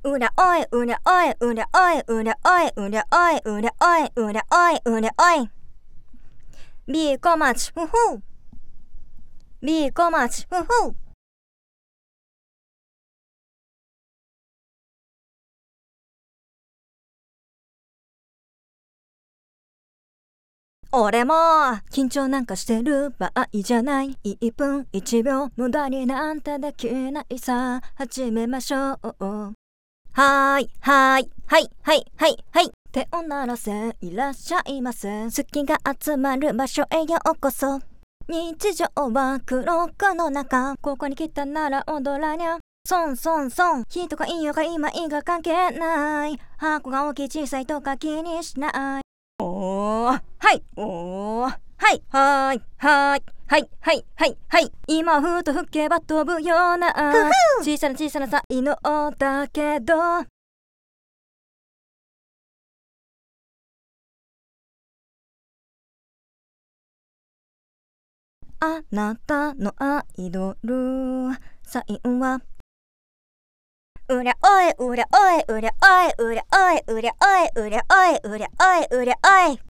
うらおいうらおいうらおいうらおいうらおいうらおいうらおいうらおいビーコマチふふビーコマチふふ俺も緊張なんかしてる場合じゃない。1分1秒無駄になんてできないさ。始めましょう。はーいはいはいはいはいはい。手を鳴らせいらっしゃいませ。好きが集まる場所へようこそ。日常は黒くの中。ここに来たなら踊らにゃ。ソンソンソン。人がいいよが今いいが関係ない。箱が大きい小さいとか気にしない。おーはいおーはいはーいはいはいはいはいはい今ふと吹けば飛ぶような小さな小さな才能だけどあなたのアイドルサインはうらおいうらおいうらおいうらおいうらおいうらおいうらおいうらおい